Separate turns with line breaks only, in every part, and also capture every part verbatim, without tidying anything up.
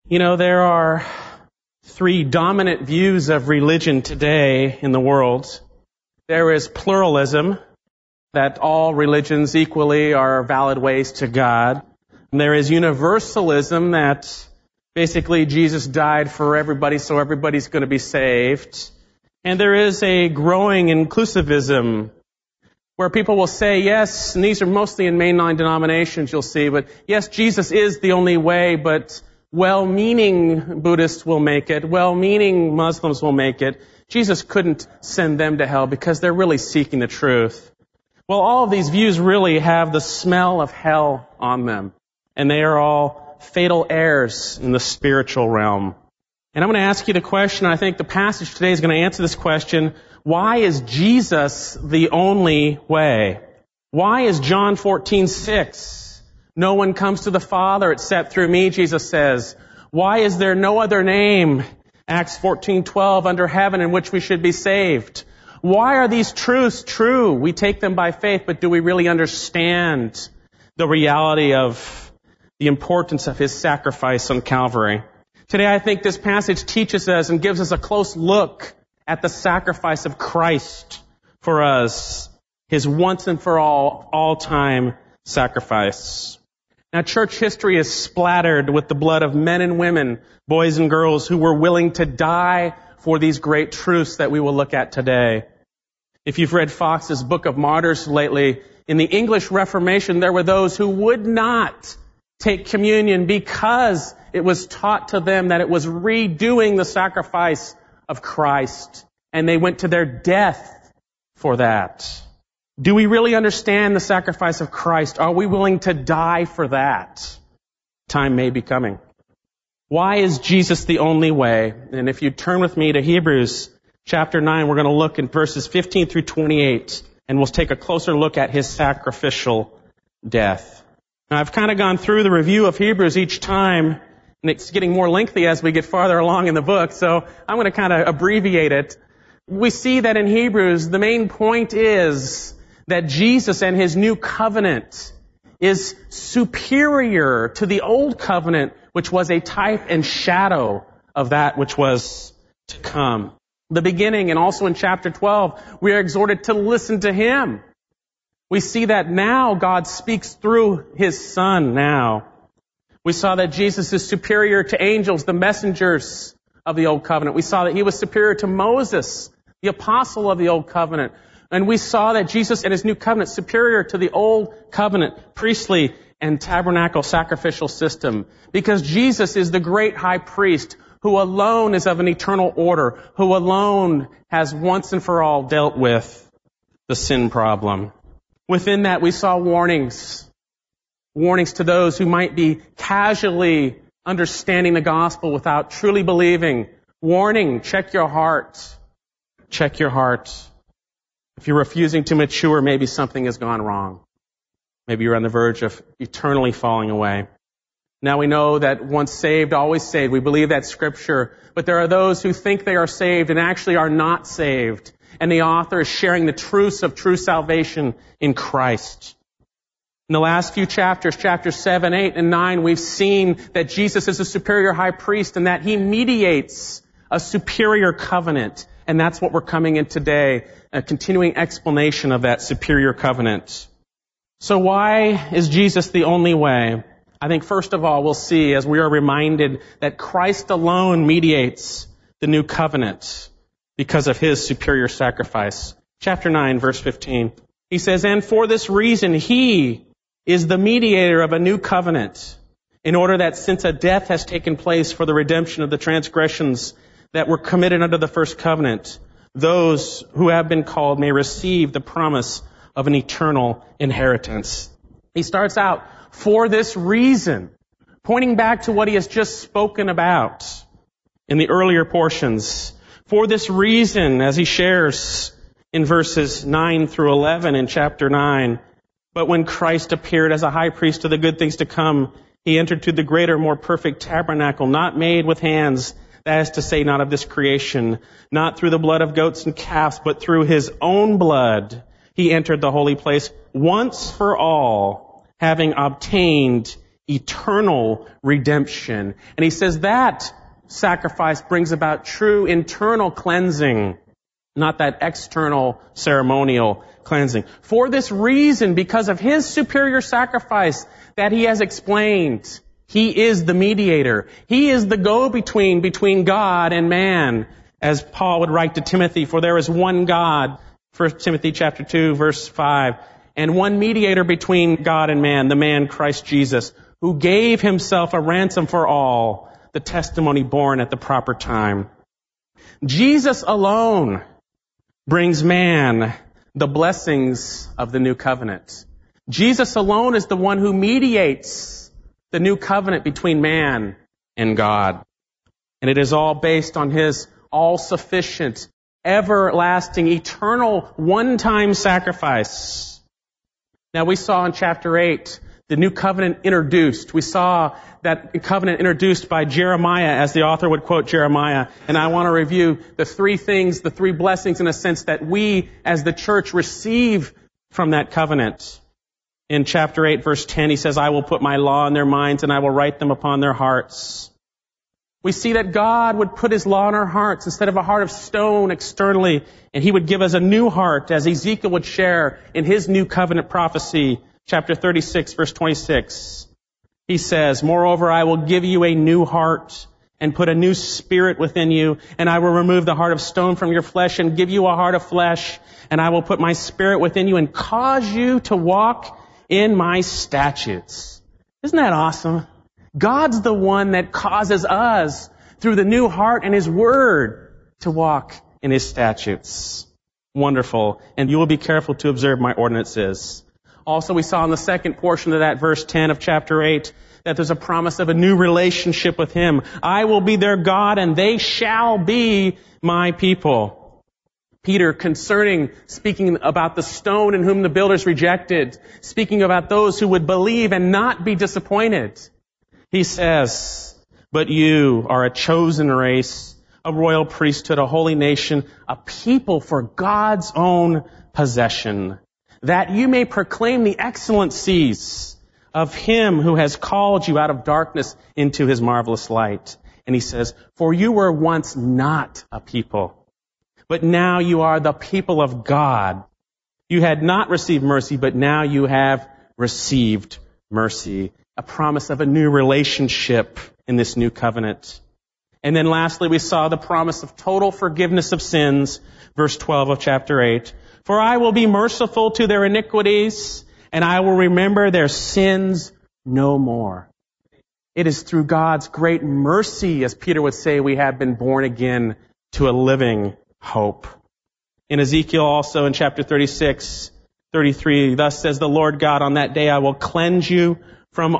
You know, there are three dominant views of religion today in the world. There is pluralism, that all religions equally are valid ways to God. And there is universalism, that basically Jesus died for everybody, so everybody's going to be saved. And there is a growing inclusivism, where people will say, yes, and these are mostly in mainline denominations, you'll see, but yes, Jesus is the only way, but well-meaning Buddhists will make it, well-meaning Muslims will make it. Jesus couldn't send them to hell because they're really seeking the truth. Well, all of these views really have the smell of hell on them, and they are all fatal errors in the spiritual realm. And I'm going to ask you the question, I think the passage today is going to answer this question, why is Jesus the only way? Why is John fourteen six? No one comes to the Father except through me, Jesus says. Why is there no other name, Acts fourteen twelve, under heaven in which we should be saved? Why are these truths true? We take them by faith, but do we really understand the reality of the importance of His sacrifice on Calvary? Today, I think this passage teaches us and gives us a close look at the sacrifice of Christ for us, His once and for all, all-time sacrifice. Now, church history is splattered with the blood of men and women, boys and girls, who were willing to die for these great truths that we will look at today. If you've read Fox's Book of Martyrs lately, in the English Reformation, there were those who would not take communion because it was taught to them that it was redoing the sacrifice of Christ, and they went to their death for that. Do we really understand the sacrifice of Christ? Are we willing to die for that? Time may be coming. Why is Jesus the only way? And if you turn with me to Hebrews chapter nine, we're going to look in verses fifteen through twenty-eight, and we'll take a closer look at His sacrificial death. Now, I've kind of gone through the review of Hebrews each time, and it's getting more lengthy as we get farther along in the book, so I'm going to kind of abbreviate it. We see that in Hebrews, the main point is that Jesus and His new covenant is superior to the old covenant, which was a type and shadow of that which was to come. The beginning, and also in chapter twelve, we are exhorted to listen to Him. We see that now God speaks through His Son now. We saw that Jesus is superior to angels, the messengers of the old covenant. We saw that He was superior to Moses, the apostle of the old covenant. And we saw that Jesus and His new covenant superior to the old covenant, priestly and tabernacle sacrificial system. Because Jesus is the great high priest who alone is of an eternal order, who alone has once and for all dealt with the sin problem. Within that, we saw warnings. Warnings to those who might be casually understanding the gospel without truly believing. Warning, check your heart. Check your heart. If you're refusing to mature, maybe something has gone wrong. Maybe you're on the verge of eternally falling away. Now we know that once saved, always saved. We believe that scripture. But there are those who think they are saved and actually are not saved. And the author is sharing the truths of true salvation in Christ. In the last few chapters, chapters seven, eight, and nine, we've seen that Jesus is a superior high priest and that He mediates a superior covenant. And that's what we're coming in today, a continuing explanation of that superior covenant. So why is Jesus the only way? I think first of all, we'll see as we are reminded that Christ alone mediates the new covenant because of His superior sacrifice. Chapter nine, verse fifteen. He says, and for this reason, He is the mediator of a new covenant, in order that since a death has taken place for the redemption of the transgressions that were committed under the first covenant, those who have been called may receive the promise of an eternal inheritance. He starts out, for this reason, pointing back to what he has just spoken about in the earlier portions. For this reason, as he shares in verses nine through eleven in chapter nine, but when Christ appeared as a high priest of the good things to come, He entered to the greater, more perfect tabernacle, not made with hands, that is to say, not of this creation, not through the blood of goats and calves, but through His own blood, He entered the holy place once for all, having obtained eternal redemption. And he says that sacrifice brings about true internal cleansing, not that external ceremonial cleansing. For this reason, because of his superior sacrifice that he has explained, he is the mediator. He is the go-between between God and man, as Paul would write to Timothy, for there is one God, First Timothy chapter two, verse five, and one mediator between God and man, the man Christ Jesus, who gave himself a ransom for all, the testimony born at the proper time. Jesus alone brings man the blessings of the new covenant. Jesus alone is the one who mediates the new covenant between man and God. And it is all based on his all-sufficient, everlasting, eternal, one-time sacrifice. Now we saw in chapter eight the new covenant introduced. We saw that covenant introduced by Jeremiah, as the author would quote Jeremiah. And I want to review the three things, the three blessings in a sense that we as the church receive from that covenant. In chapter eight, verse ten, he says, I will put my law in their minds and I will write them upon their hearts. We see that God would put his law in our hearts instead of a heart of stone externally, and he would give us a new heart, as Ezekiel would share in his new covenant prophecy, chapter thirty-six, verse twenty-six. He says, moreover, I will give you a new heart and put a new spirit within you, and I will remove the heart of stone from your flesh and give you a heart of flesh, and I will put my spirit within you and cause you to walk in my statutes. Isn't that awesome? God's the one that causes us, through the new heart and his word, to walk in his statutes. Wonderful. And you will be careful to observe my ordinances. Also, we saw in the second portion of that verse ten of chapter eight that there's a promise of a new relationship with him. I will be their God and they shall be my people. Peter, concerning, speaking about the stone in whom the builders rejected, speaking about those who would believe and not be disappointed, he says, but you are a chosen race, a royal priesthood, a holy nation, a people for God's own possession, that you may proclaim the excellencies of him who has called you out of darkness into his marvelous light. And he says, for you were once not a people, but now you are the people of God. You had not received mercy, but now you have received mercy. A promise of a new relationship in this new covenant. And then lastly, we saw the promise of total forgiveness of sins, verse twelve of chapter eight. For I will be merciful to their iniquities, and I will remember their sins no more. It is through God's great mercy, as Peter would say, we have been born again to a living hope. In Ezekiel also in chapter thirty-six, thirty-three, thus says the Lord God, on that day I will cleanse you from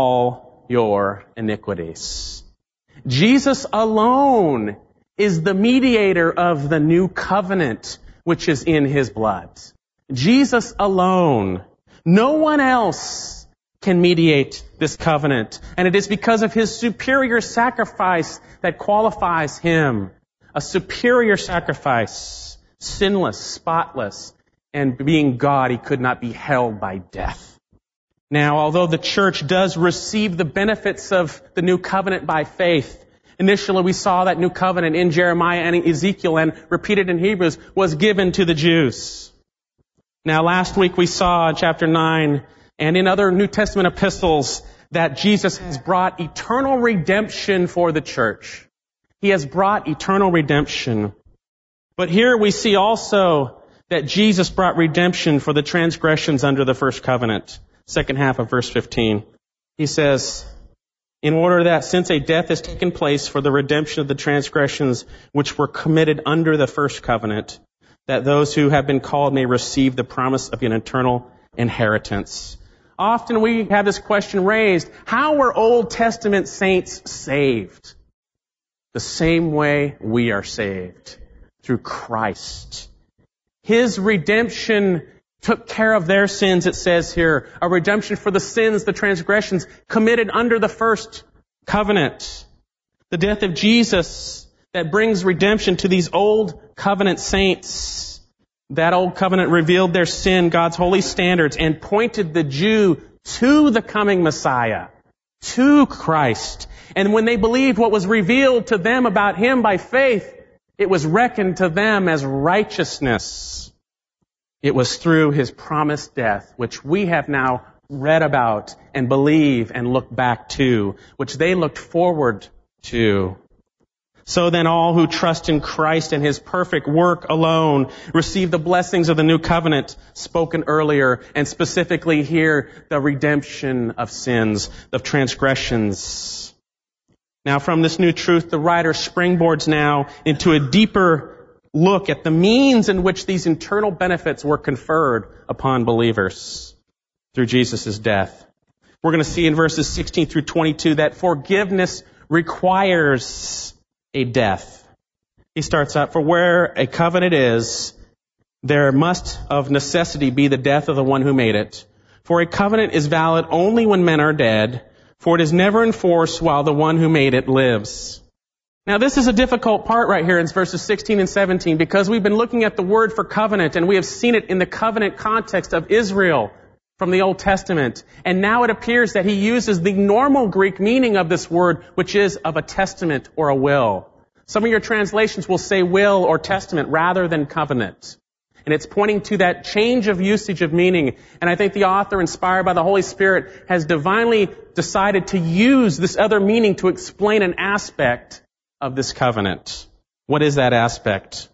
all your iniquities. Jesus alone is the mediator of the new covenant, which is in his blood. Jesus alone. No one else can mediate this covenant. And it is because of his superior sacrifice that qualifies him. A superior sacrifice, sinless, spotless, and being God, he could not be held by death. Now, although the church does receive the benefits of the new covenant by faith, initially we saw that new covenant in Jeremiah and Ezekiel and repeated in Hebrews was given to the Jews. Now, last week we saw in chapter nine and in other New Testament epistles that Jesus has brought eternal redemption for the church. He has brought eternal redemption. But here we see also that Jesus brought redemption for the transgressions under the first covenant. Second half of verse fifteen. He says, in order that since a death has taken place for the redemption of the transgressions which were committed under the first covenant, that those who have been called may receive the promise of an eternal inheritance. Often we have this question raised, how were Old Testament saints saved? The same way we are saved, through Christ. His redemption took care of their sins, it says here. A redemption for the sins, the transgressions committed under the first covenant. The death of Jesus that brings redemption to these old covenant saints. That old covenant revealed their sin, God's holy standards, and pointed the Jew to the coming Messiah. to Christ. And when they believed what was revealed to them about Him by faith, it was reckoned to them as righteousness. It was through His promised death, which we have now read about and believe and look back to, which they looked forward to. So then all who trust in Christ and His perfect work alone receive the blessings of the new covenant spoken earlier, and specifically here, the redemption of sins, of transgressions. Now from this new truth, the writer springboards now into a deeper look at the means in which these eternal benefits were conferred upon believers through Jesus' death. We're going to see in verses sixteen through twenty-two that forgiveness requires a death. He starts out, for where a covenant is, there must of necessity be the death of the one who made it. For a covenant is valid only when men are dead, for it is never enforced while the one who made it lives. Now this is a difficult part right here in verses sixteen and seventeen, because we've been looking at the word for covenant, and we have seen it in the covenant context of Israel from the Old Testament. And now it appears that he uses the normal Greek meaning of this word, which is of a testament or a will. Some of your translations will say will or testament rather than covenant. And it's pointing to that change of usage of meaning. And I think the author, inspired by the Holy Spirit, has divinely decided to use this other meaning to explain an aspect of this covenant. What is that aspect?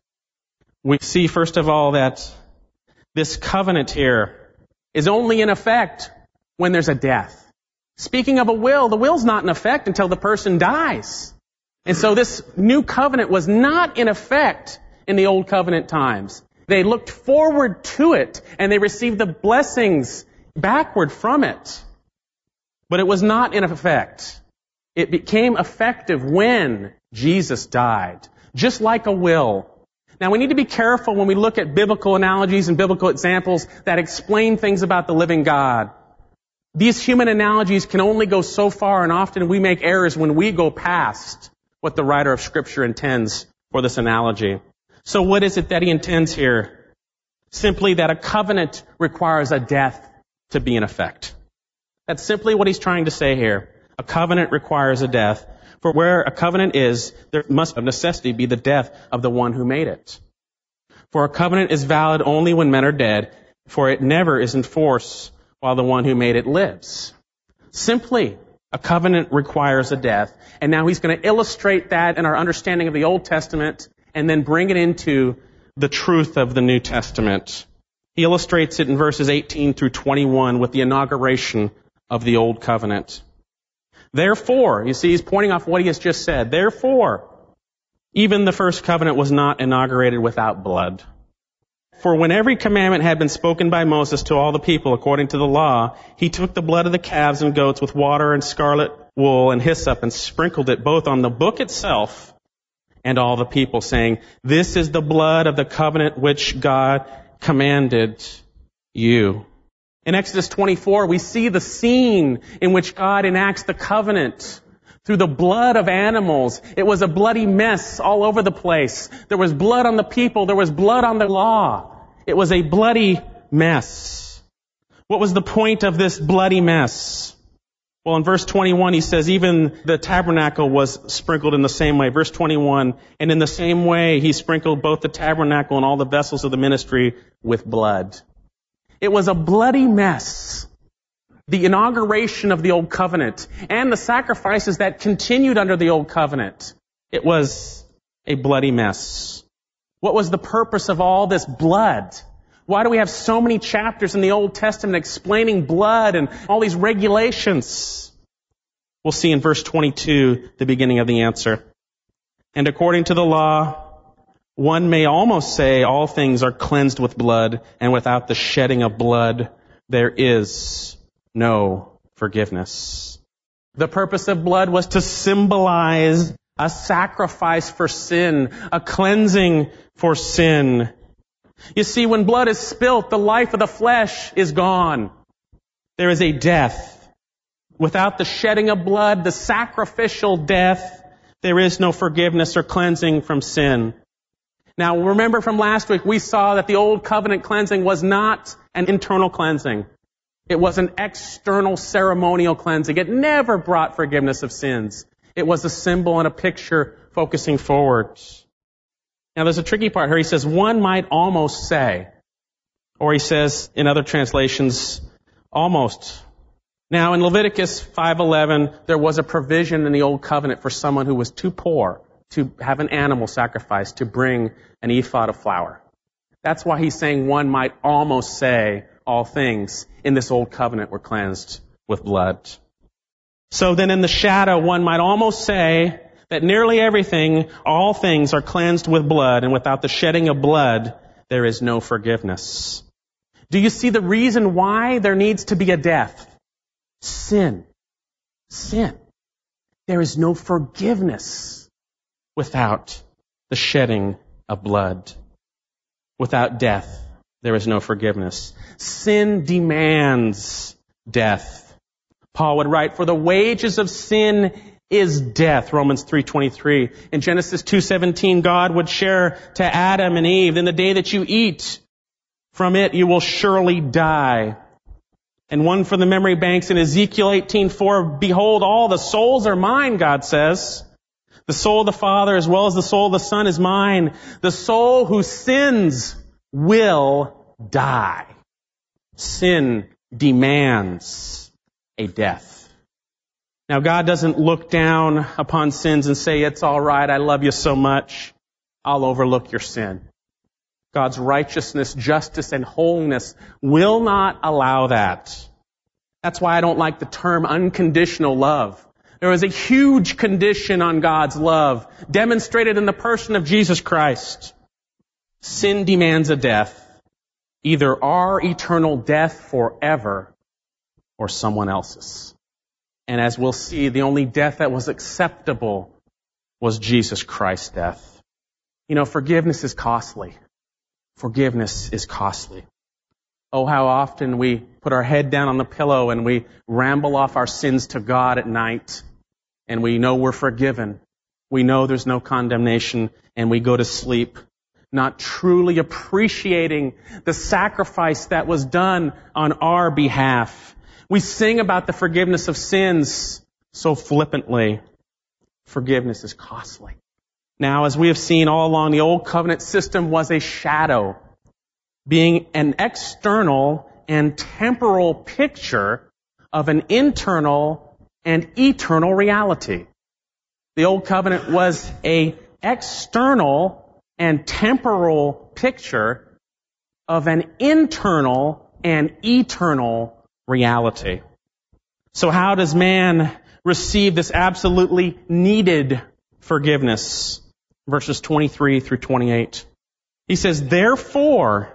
We see, first of all, that this covenant here is only in effect when there's a death. Speaking of a will, the will's not in effect until the person dies. And so this new covenant was not in effect in the old covenant times. They looked forward to it, and they received the blessings backward from it. But it was not in effect. It became effective when Jesus died, just like a will. Now we need to be careful when we look at biblical analogies and biblical examples that explain things about the living God. These human analogies can only go so far, and often we make errors when we go past what the writer of Scripture intends for this analogy. So what is it that he intends here? Simply that a covenant requires a death to be in effect. That's simply what he's trying to say here. A covenant requires a death. For where a covenant is, there must of necessity be the death of the one who made it. For a covenant is valid only when men are dead, for it never is in force while the one who made it lives. Simply, a covenant requires a death. And now he's going to illustrate that in our understanding of the Old Testament and then bring it into the truth of the New Testament. He illustrates it in verses eighteen through twenty-one with the inauguration of the Old Covenant. Therefore, you see, he's pointing off what he has just said. Therefore, even the first covenant was not inaugurated without blood. For when every commandment had been spoken by Moses to all the people according to the law, he took the blood of the calves and goats with water and scarlet wool and hyssop and sprinkled it both on the book itself and all the people, saying, "This is the blood of the covenant which God commanded you." In Exodus twenty-four, we see the scene in which God enacts the covenant through the blood of animals. It was a bloody mess all over the place. There was blood on the people. There was blood on the law. It was a bloody mess. What was the point of this bloody mess? Well, in verse twenty-one, he says, even the tabernacle was sprinkled in the same way. Verse twenty-one, and in the same way, he sprinkled both the tabernacle and all the vessels of the ministry with blood. It was a bloody mess. The inauguration of the Old Covenant and the sacrifices that continued under the Old Covenant. It was a bloody mess. What was the purpose of all this blood? Why do we have so many chapters in the Old Testament explaining blood and all these regulations? We'll see in verse twenty-two the beginning of the answer. And according to the law, one may almost say all things are cleansed with blood, and without the shedding of blood, there is no forgiveness. The purpose of blood was to symbolize a sacrifice for sin, a cleansing for sin. You see, when blood is spilt, the life of the flesh is gone. There is a death. Without the shedding of blood, the sacrificial death, there is no forgiveness or cleansing from sin. Now, remember from last week, we saw that the old covenant cleansing was not an internal cleansing. It was an external ceremonial cleansing. It never brought forgiveness of sins. It was a symbol and a picture focusing forward. Now there's a tricky part here. He says, one might almost say, or he says in other translations, almost. Now in Leviticus five eleven, there was a provision in the Old Covenant for someone who was too poor to have an animal sacrifice, to bring an ephod of flour. That's why he's saying one might almost say all things in this Old Covenant were cleansed with blood. So then in the shadow, one might almost say that nearly everything, all things are cleansed with blood, and without the shedding of blood, there is no forgiveness. Do you see the reason why there needs to be a death? Sin. Sin. There is no forgiveness without the shedding of blood. Without death, there is no forgiveness. Sin demands death. Paul would write, for the wages of sin is death, Romans three twenty-three. In Genesis two seventeen, God would share to Adam and Eve, in the day that you eat from it, you will surely die. And one for the memory banks in Ezekiel eighteen four, behold, all the souls are mine, God says. The soul of the Father as well as the soul of the Son is mine. The soul who sins will die. Sin demands a death. Now, God doesn't look down upon sins and say, it's all right, I love you so much, I'll overlook your sin. God's righteousness, justice, and wholeness will not allow that. That's why I don't like the term unconditional love. There is a huge condition on God's love, demonstrated in the person of Jesus Christ. Sin demands a death, either our eternal death forever or someone else's. And as we'll see, the only death that was acceptable was Jesus Christ's death. You know, forgiveness is costly. Forgiveness is costly. Oh, how often we put our head down on the pillow and we ramble off our sins to God at night, and we know we're forgiven. We know there's no condemnation, and we go to sleep, not truly appreciating the sacrifice that was done on our behalf. We sing about the forgiveness of sins so flippantly. Forgiveness is costly. Now, as we have seen all along, the Old Covenant system was a shadow, being an external and temporal picture of an internal and eternal reality. The Old Covenant was an external and temporal picture of an internal and eternal reality. So how does man receive this absolutely needed forgiveness? Verses twenty-three through twenty-eight. He says, therefore,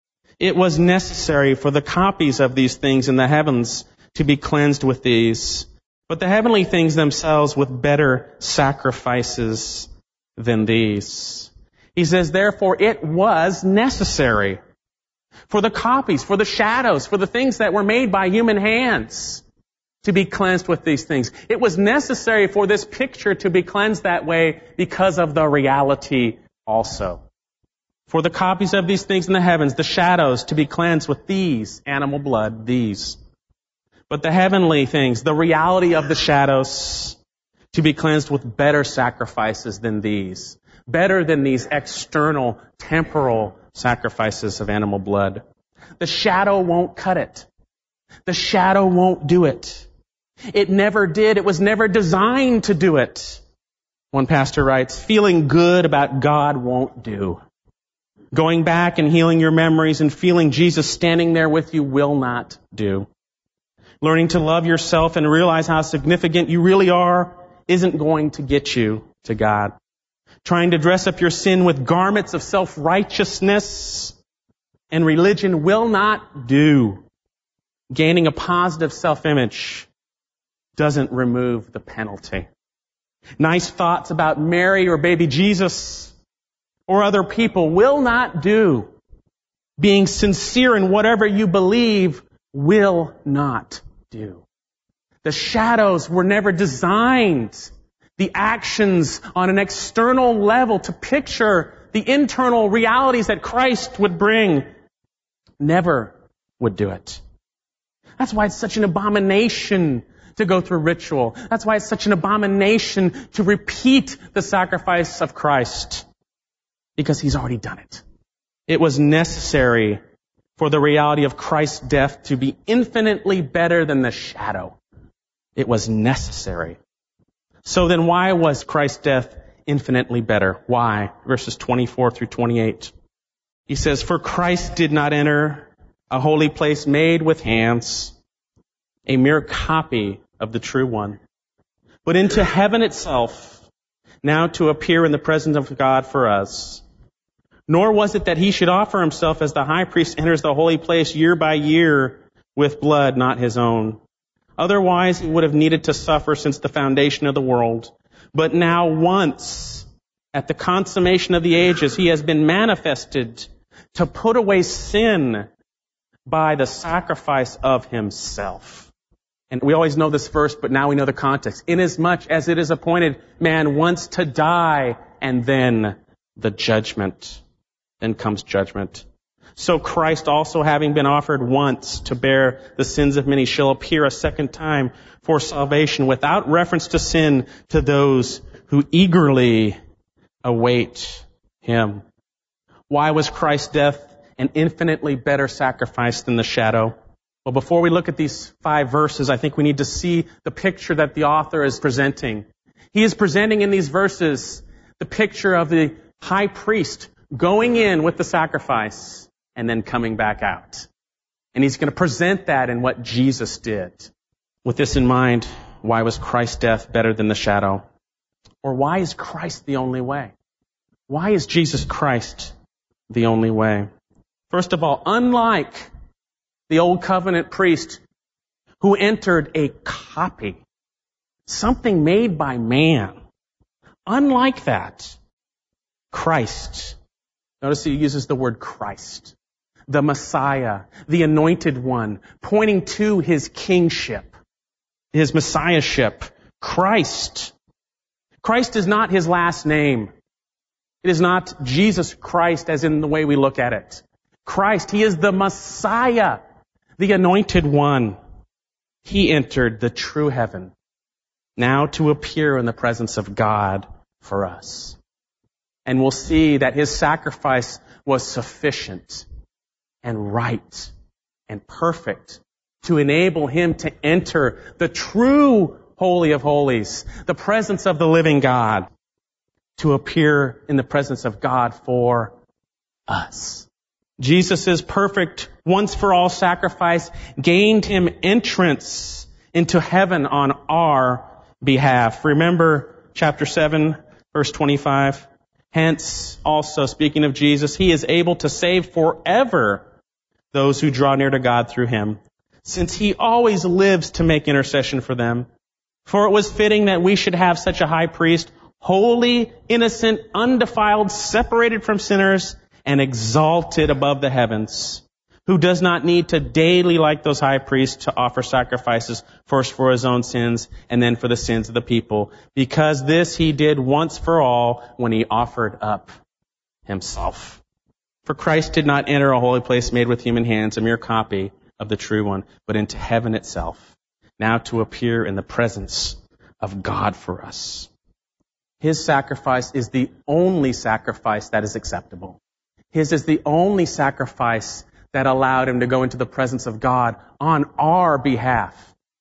it was necessary for the copies of these things in the heavens to be cleansed with these, but the heavenly things themselves with better sacrifices than these. He says, therefore, it was necessary for the copies, for the shadows, for the things that were made by human hands to be cleansed with these things. It was necessary for this picture to be cleansed that way because of the reality also. For the copies of these things in the heavens, the shadows to be cleansed with these, animal blood, these. But the heavenly things, the reality of the shadows, to be cleansed with better sacrifices than these. Better than these external, temporal sacrifices of animal blood. The shadow won't cut it. The shadow won't do it. It never did. It was never designed to do it. One pastor writes, feeling good about God won't do. Going back and healing your memories and feeling Jesus standing there with you will not do. Learning to love yourself and realize how significant you really are isn't going to get you to God. Trying to dress up your sin with garments of self-righteousness and religion will not do. Gaining a positive self-image doesn't remove the penalty. Nice thoughts about Mary or baby Jesus or other people will not do. Being sincere in whatever you believe will not do. The shadows were never designed, the actions on an external level to picture the internal realities that Christ would bring, never would do it. That's why it's such an abomination to go through ritual. That's why it's such an abomination to repeat the sacrifice of Christ. Because He's already done it. It was necessary for the reality of Christ's death to be infinitely better than the shadow. It was necessary. So then why was Christ's death infinitely better? Why? Verses twenty-four through twenty-eight. He says, "For Christ did not enter a holy place made with hands, a mere copy of the true one, but into heaven itself, now to appear in the presence of God for us. Nor was it that He should offer Himself as the high priest enters the holy place year by year with blood not His own. Otherwise, He would have needed to suffer since the foundation of the world. But now once, at the consummation of the ages, He has been manifested to put away sin by the sacrifice of Himself." And we always know this verse, but now we know the context. "Inasmuch as it is appointed man once to die, and then the judgment." Then comes judgment. "So Christ also, having been offered once to bear the sins of many, shall appear a second time for salvation without reference to sin to those who eagerly await Him." Why was Christ's death an infinitely better sacrifice than the shadow? Well, before we look at these five verses, I think we need to see the picture that the author is presenting. He is presenting in these verses the picture of the high priest going in with the sacrifice and then coming back out. And he's going to present that in what Jesus did. With this in mind, why was Christ's death better than the shadow? Or why is Christ the only way? Why is Jesus Christ the only way? First of all, unlike the old covenant priest who entered a copy, something made by man, unlike that, Christ, notice he uses the word Christ, the Messiah, the anointed one, pointing to His kingship, His messiahship. Christ. Christ is not His last name. It is not Jesus Christ as in the way we look at it. Christ, He is the Messiah, the anointed one. He entered the true heaven, now to appear in the presence of God for us. And we'll see that His sacrifice was sufficient and right and perfect to enable Him to enter the true Holy of Holies, the presence of the living God, to appear in the presence of God for us. Jesus' perfect once-for-all sacrifice gained Him entrance into heaven on our behalf. Remember chapter seven, verse twenty-five. "Hence, also, speaking of Jesus, He is able to save forever those who draw near to God through Him, since He always lives to make intercession for them. For it was fitting that we should have such a high priest, holy, innocent, undefiled, separated from sinners, and exalted above the heavens, who does not need to daily, like those high priests, to offer sacrifices, first for His own sins and then for the sins of the people, because this He did once for all when He offered up Himself. For Christ did not enter a holy place made with human hands, a mere copy of the true one, but into heaven itself, now to appear in the presence of God for us." His sacrifice is the only sacrifice that is acceptable. His is the only sacrifice that allowed Him to go into the presence of God on our behalf.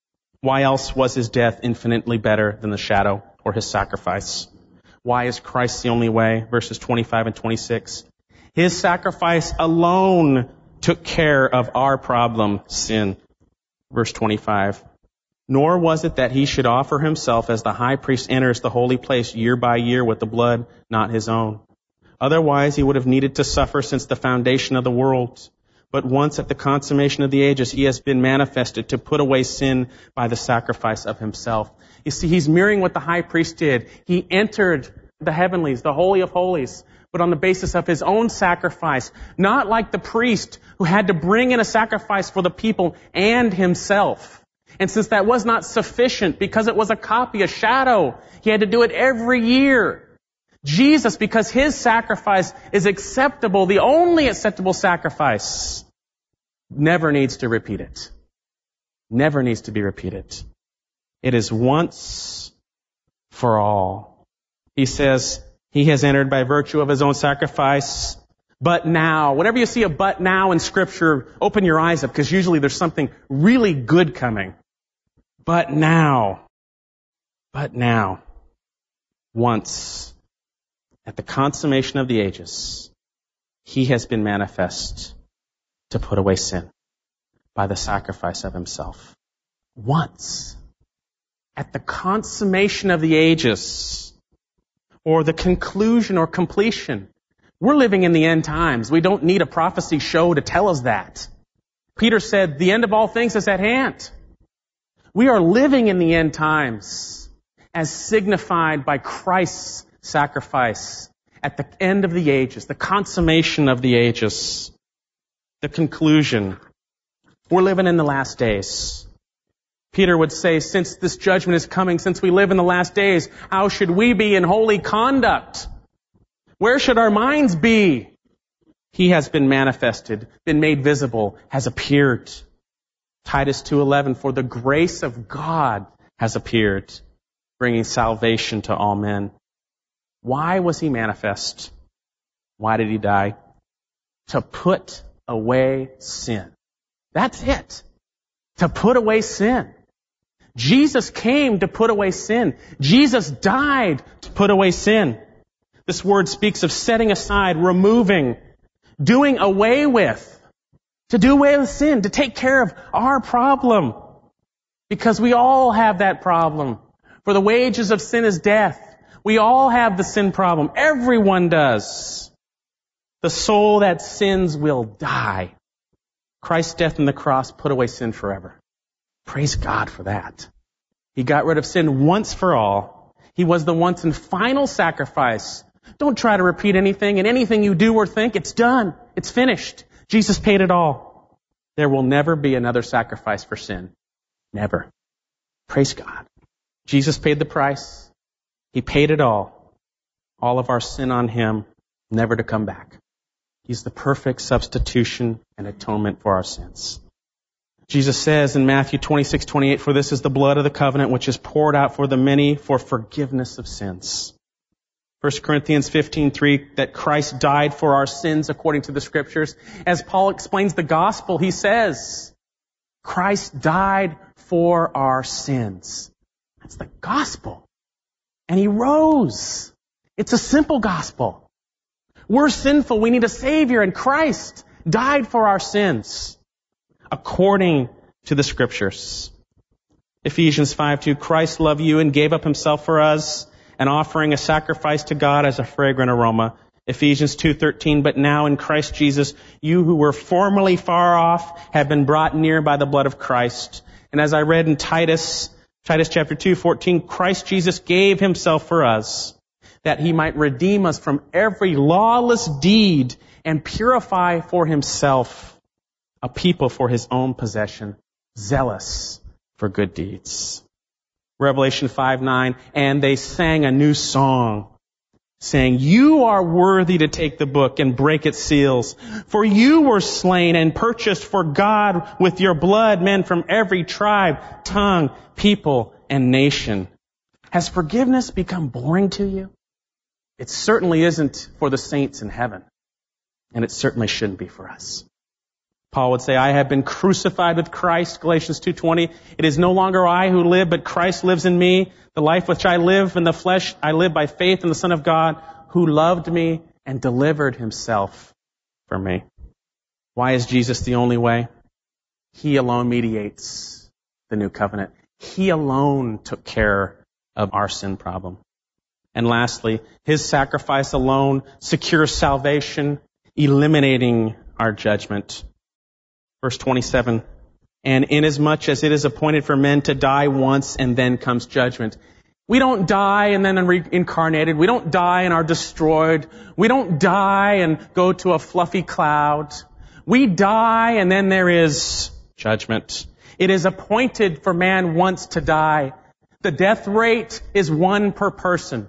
Why else was His death infinitely better than the shadow or His sacrifice? Why is Christ the only way? Verses twenty-five and twenty-six. His sacrifice alone took care of our problem, sin. Verse twenty-five. "Nor was it that He should offer Himself as the high priest enters the holy place year by year with the blood not His own. Otherwise, He would have needed to suffer since the foundation of the world. But once at the consummation of the ages, He has been manifested to put away sin by the sacrifice of Himself." You see, He's mirroring what the high priest did. He entered the heavenlies, the Holy of Holies, but on the basis of His own sacrifice. Not like the priest who had to bring in a sacrifice for the people and himself. And since that was not sufficient, because it was a copy, a shadow, He had to do it every year. Jesus, because His sacrifice is acceptable, the only acceptable sacrifice, never needs to repeat it. Never needs to be repeated. It is once for all. He says he has entered by virtue of his own sacrifice. But now, whenever you see a but now in Scripture, open your eyes up, because usually there's something really good coming. But now, but now, once, at the consummation of the ages, he has been manifest to put away sin by the sacrifice of himself. Once, at the consummation of the ages, or the conclusion or completion. We're living in the end times. We don't need a prophecy show to tell us that. Peter said, the end of all things is at hand. We are living in the end times as signified by Christ's sacrifice at the end of the ages, the consummation of the ages, the conclusion. We're living in the last days. Peter would say, since this judgment is coming, since we live in the last days, how should we be in holy conduct? Where should our minds be? He has been manifested, been made visible, has appeared. Titus two eleven, for the grace of God has appeared, bringing salvation to all men. Why was he manifest? Why did he die? To put away sin. That's it. To put away sin. Jesus came to put away sin. Jesus died to put away sin. This word speaks of setting aside, removing, doing away with. To do away with sin, to take care of our problem. Because we all have that problem. For the wages of sin is death. We all have the sin problem. Everyone does. The soul that sins will die. Christ's death on the cross put away sin forever. Praise God for that. He got rid of sin once for all. He was the once and final sacrifice. Don't try to repeat anything, and anything you do or think, it's done. It's finished. Jesus paid it all. There will never be another sacrifice for sin. Never. Praise God. Jesus paid the price. He paid it all. All of our sin on Him, never to come back. He's the perfect substitution and atonement for our sins. Jesus says in Matthew twenty-six twenty-eight, for this is the blood of the covenant which is poured out for the many for forgiveness of sins. First Corinthians fifteen three, that Christ died for our sins according to the Scriptures. As Paul explains the gospel, he says, Christ died for our sins. That's the gospel. And He rose. It's a simple gospel. We're sinful. We need a Savior, and Christ died for our sins according to the Scriptures. Ephesians five two, Christ loved you and gave up Himself for us, and offering a sacrifice to God as a fragrant aroma. Ephesians two thirteen, but now in Christ Jesus, you who were formerly far off have been brought near by the blood of Christ. And as I read in Titus, Titus chapter two fourteen, Christ Jesus gave Himself for us, that He might redeem us from every lawless deed and purify for Himself a people for His own possession, zealous for good deeds. Revelation five nine, and they sang a new song, saying, you are worthy to take the book and break its seals, for you were slain and purchased for God with your blood men from every tribe, tongue, people, and nation. Has forgiveness become boring to you? It certainly isn't for the saints in heaven, and it certainly shouldn't be for us. Paul would say, I have been crucified with Christ, Galatians two twenty. It is no longer I who live, but Christ lives in me. The life which I live in the flesh, I live by faith in the Son of God, who loved me and delivered Himself for me. Why is Jesus the only way? He alone mediates the new covenant. He alone took care of our sin problem. And lastly, His sacrifice alone secures salvation, eliminating our judgment. Verse twenty-seven, and inasmuch as it is appointed for men to die once and then comes judgment. We don't die and then are reincarnated. We don't die and are destroyed. We don't die and go to a fluffy cloud. We die and then there is judgment. It is appointed for man once to die. The death rate is one per person.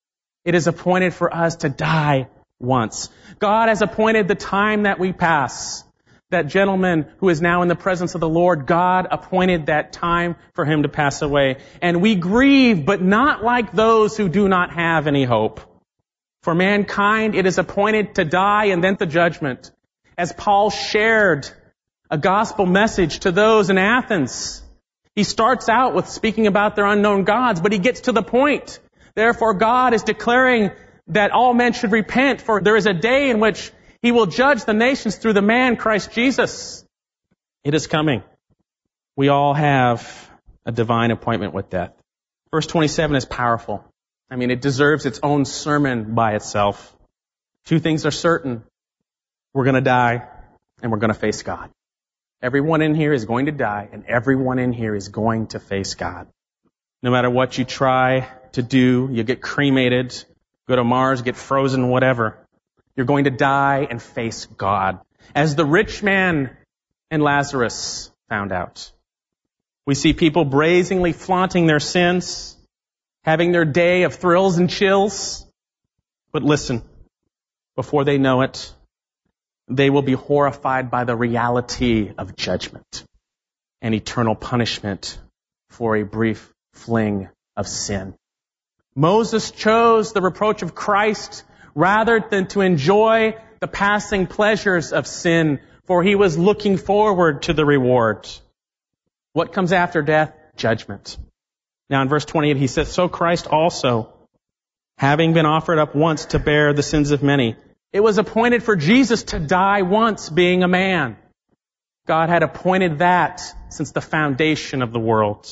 It is appointed for us to die once. God has appointed the time that we pass. that gentleman who is now in the presence of the Lord, God appointed that time for him to pass away. And we grieve, but not like those who do not have any hope. For mankind, it is appointed to die and then the judgment. As Paul shared a gospel message to those in Athens, he starts out with speaking about their unknown gods, but he gets to the point. Therefore, God is declaring that all men should repent, for there is a day in which He will judge the nations through the man, Christ Jesus. It is coming. We all have a divine appointment with death. Verse twenty-seven is powerful. I mean, it deserves its own sermon by itself. Two things are certain. We're going to die, and we're going to face God. Everyone in here is going to die, and everyone in here is going to face God. No matter what you try to do, you get cremated, go to Mars, get frozen, whatever. You're going to die and face God. As the rich man and Lazarus found out. We see people brazenly flaunting their sins, having their day of thrills and chills. But listen, before they know it, they will be horrified by the reality of judgment and eternal punishment for a brief fling of sin. Moses chose the reproach of Christ rather than to enjoy the passing pleasures of sin, for he was looking forward to the reward. What comes after death? Judgment. Now in verse twenty-eight he says, so Christ also, having been offered up once to bear the sins of many. It was appointed for Jesus to die once, being a man. God had appointed that since the foundation of the world.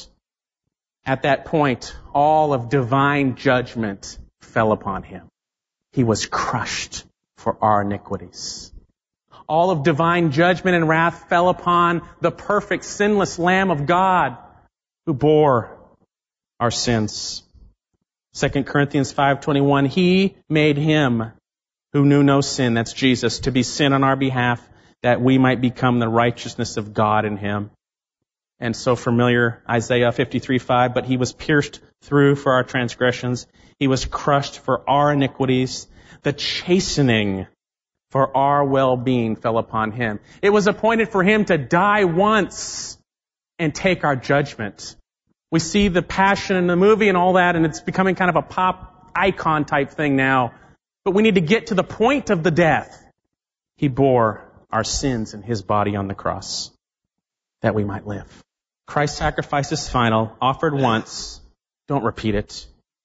At that point, all of divine judgment fell upon him. He was crushed for our iniquities. All of divine judgment and wrath fell upon the perfect, sinless Lamb of God who bore our sins. Second Corinthians five twenty-one, He made Him who knew no sin, that's Jesus, to be sin on our behalf, that we might become the righteousness of God in Him. And so familiar, Isaiah fifty-three five, but He was pierced through for our transgressions. He was crushed for our iniquities. The chastening for our well-being fell upon Him. It was appointed for Him to die once and take our judgment. We see the passion in the movie and all that, and it's becoming kind of a pop icon type thing now. But we need to get to the point of the death. He bore our sins in His body on the cross that we might live. Christ's sacrifice is final, offered once. Don't repeat it.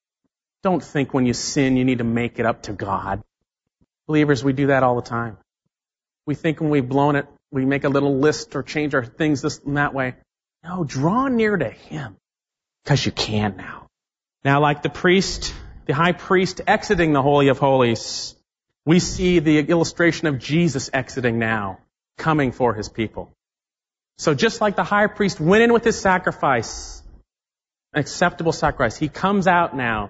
Don't think when you sin you need to make it up to God. Believers, we do that all the time. We think when we've blown it, we make a little list or change our things this and that way. No, draw near to Him, because you can now. Now, like the priest, the high priest exiting the Holy of Holies, we see the illustration of Jesus exiting now, coming for His people. So just like the high priest went in with his sacrifice, an acceptable sacrifice, He comes out now.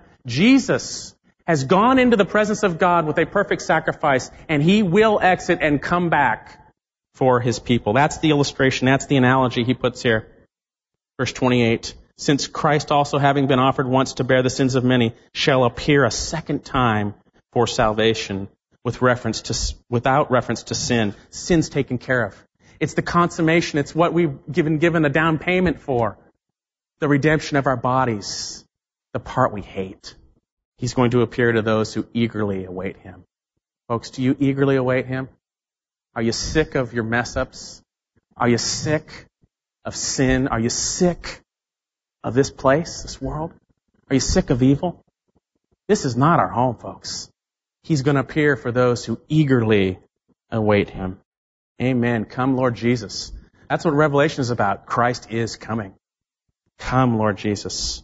Jesus has gone into the presence of God with a perfect sacrifice, and He will exit and come back for His people. That's the illustration, that's the analogy he puts here. Verse twenty-eight, since Christ also, having been offered once to bear the sins of many, shall appear a second time for salvation, with reference to, without reference to sin. Sin's taken care of. It's the consummation. It's what we've given, given a down payment for. The redemption of our bodies. The part we hate. He's going to appear to those who eagerly await Him. Folks, do you eagerly await Him? Are you sick of your mess-ups? Are you sick of sin? Are you sick of this place, this world? Are you sick of evil? This is not our home, folks. He's going to appear for those who eagerly await Him. Amen. Come, Lord Jesus. That's what Revelation is about. Christ is coming. Come, Lord Jesus.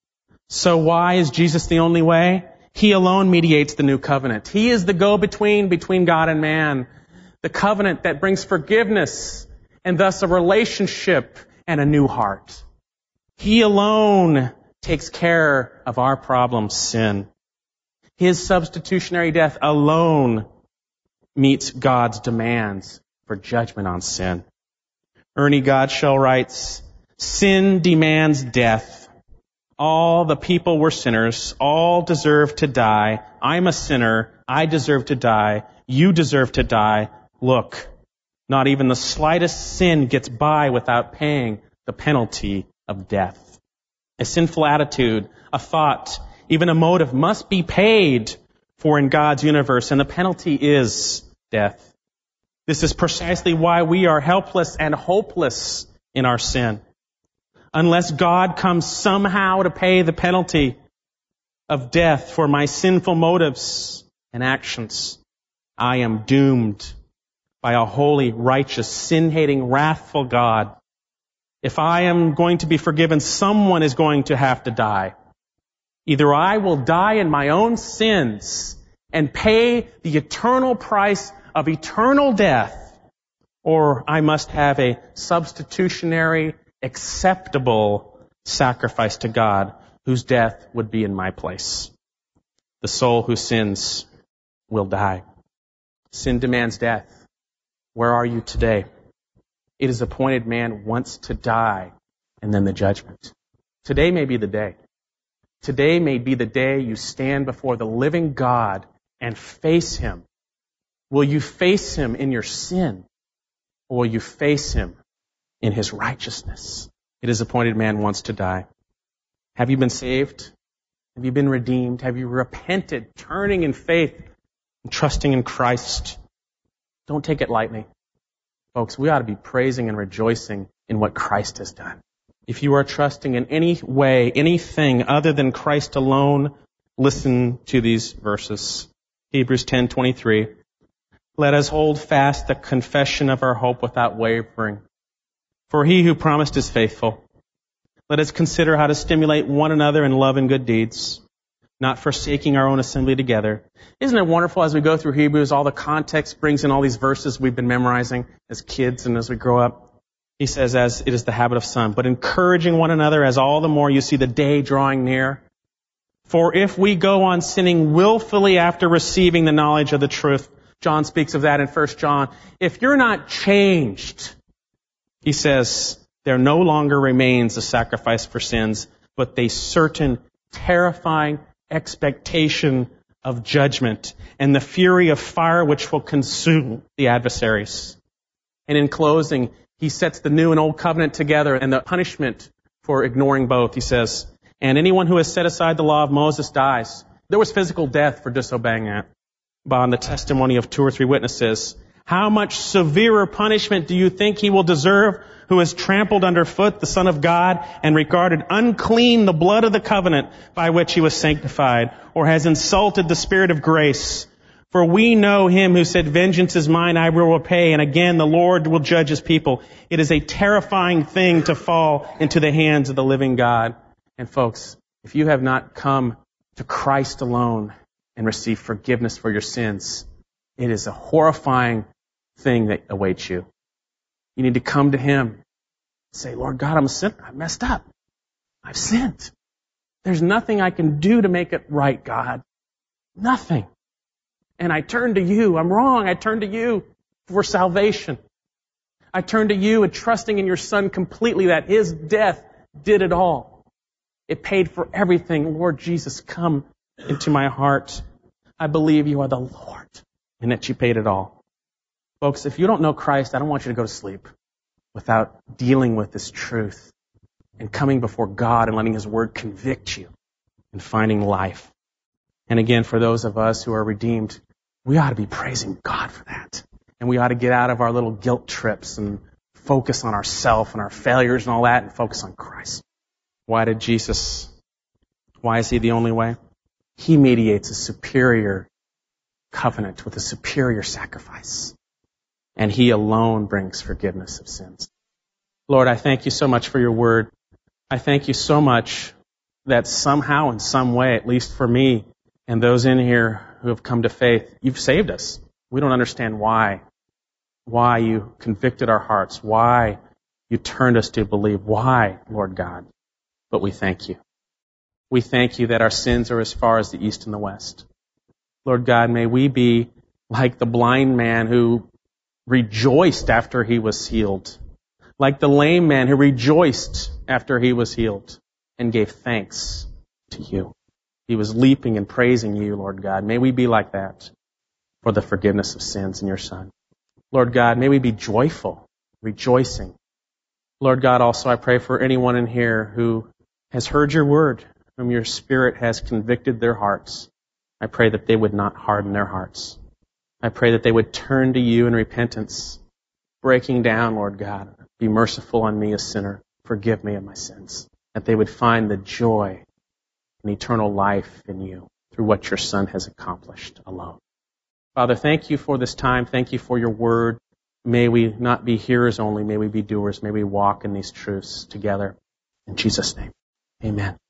So why is Jesus the only way? He alone mediates the new covenant. He is the go-between between God and man. The covenant that brings forgiveness and thus a relationship and a new heart. He alone takes care of our problem, sin. His substitutionary death alone meets God's demands for judgment on sin. Ernie Godshall writes, sin demands death. All the people were sinners. All deserve to die. I'm a sinner. I deserve to die. You deserve to die. Look, Not even the slightest sin gets by without paying the penalty of death. A sinful attitude, a thought, even a motive must be paid for in God's universe, and the penalty is death. This is precisely why we are helpless and hopeless in our sin. Unless God comes somehow to pay the penalty of death for my sinful motives and actions, I am doomed by a holy, righteous, sin-hating, wrathful God. If I am going to be forgiven, someone is going to have to die. Either I will die in my own sins and pay the eternal price of eternal death, or I must have a substitutionary, acceptable sacrifice to God, whose death would be in my place. The soul who sins will die. Sin demands death. Where are you today? It is appointed man once to die, and then the judgment. Today may be the day. Today may be the day you stand before the living God and face Him. Will you face Him in your sin, or will you face Him in His righteousness? It is appointed man once to die. Have you been saved? Have you been redeemed? Have you repented, turning in faith and trusting in Christ? Don't take it lightly. Folks, we ought to be praising and rejoicing in what Christ has done. If you are trusting in any way, anything other than Christ alone, listen to these verses. Hebrews ten twenty-three. Let us hold fast the confession of our hope without wavering. For He who promised is faithful. Let us consider how to stimulate one another in love and good deeds, not forsaking our own assembly together. Isn't it wonderful as we go through Hebrews, all the context brings in all these verses we've been memorizing as kids and as we grow up? He says, as it is the habit of some, but encouraging one another as all the more you see the day drawing near. For if we go on sinning willfully after receiving the knowledge of the truth, John speaks of that in First John. If you're not changed, he says, there no longer remains a sacrifice for sins, but a certain terrifying expectation of judgment and the fury of fire which will consume the adversaries. And in closing, he sets the new and old covenant together and the punishment for ignoring both. He says, and anyone who has set aside the law of Moses dies. There was physical death for disobeying that. By the testimony of two or three witnesses. How much severer punishment do you think he will deserve who has trampled underfoot the Son of God and regarded unclean the blood of the covenant by which he was sanctified, or has insulted the Spirit of grace? For we know him who said, vengeance is mine, I will repay. And again, the Lord will judge his people. It is a terrifying thing to fall into the hands of the living God. And folks, if you have not come to Christ alone and receive forgiveness for your sins, it is a horrifying thing that awaits you. You need to come to Him. Say, Lord God, I'm a sinner. I messed up. I've sinned. There's nothing I can do to make it right, God. Nothing. And I turn to You. I'm wrong. I turn to You for salvation. I turn to You and trusting in Your Son completely that His death did it all. It paid for everything. Lord Jesus, come into my heart. I believe You are the Lord and that You paid it all. Folks, if you don't know Christ, I don't want you to go to sleep without dealing with this truth and coming before God and letting His Word convict you and finding life. And again, for those of us who are redeemed, we ought to be praising God for that. And we ought to get out of our little guilt trips and focus on ourselves and our failures and all that and focus on Christ. Why did Jesus, why is He the only way? He mediates a superior covenant with a superior sacrifice. And He alone brings forgiveness of sins. Lord, I thank You so much for Your Word. I thank You so much that somehow, in some way, at least for me and those in here who have come to faith, You've saved us. We don't understand why. Why You convicted our hearts. Why You turned us to believe. Why, Lord God? But we thank You. We thank You that our sins are as far as the east and the west. Lord God, may we be like the blind man who rejoiced after he was healed. Like the lame man who rejoiced after he was healed and gave thanks to You. He was leaping and praising You, Lord God. May we be like that for the forgiveness of sins in Your Son. Lord God, may we be joyful, rejoicing. Lord God, also I pray for anyone in here who has heard your word, whom your Spirit has convicted their hearts. I pray that they would not harden their hearts. I pray that they would turn to you in repentance, breaking down, Lord God. Be merciful on me, a sinner. Forgive me of my sins. That they would find the joy and eternal life in you through what your Son has accomplished alone. Father, thank you for this time. Thank you for your word. May we not be hearers only. May we be doers. May we walk in these truths together. In Jesus' name, amen.